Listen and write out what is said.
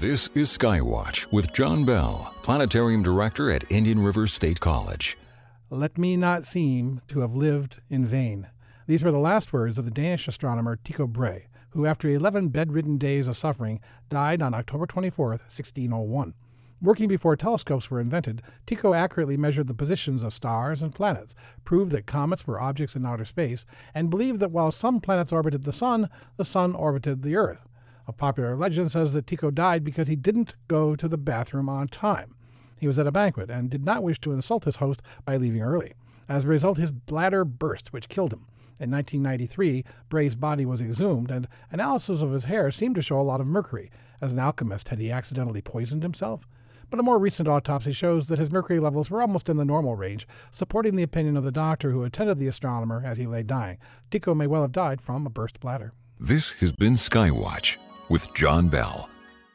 This is Skywatch with John Bell, Planetarium Director at Indian River State College. Let me not seem to have lived in vain. These were the last words of the Danish astronomer Tycho Brahe, who after 11 bedridden days of suffering died on October 24, 1601. Working before telescopes were invented, Tycho accurately measured the positions of stars and planets, proved that comets were objects in outer space, and believed that while some planets orbited the sun orbited the Earth. A popular legend says that Tycho died because he didn't go to the bathroom on time. He was at a banquet and did not wish to insult his host by leaving early. As a result, his bladder burst, which killed him. In 1993, Brahe's body was exhumed, and analysis of his hair seemed to show a lot of mercury. As an alchemist, had he accidentally poisoned himself? But a more recent autopsy shows that his mercury levels were almost in the normal range, supporting the opinion of the doctor who attended the astronomer as he lay dying. Tycho may well have died from a burst bladder. This has been Skywatch with John Bell.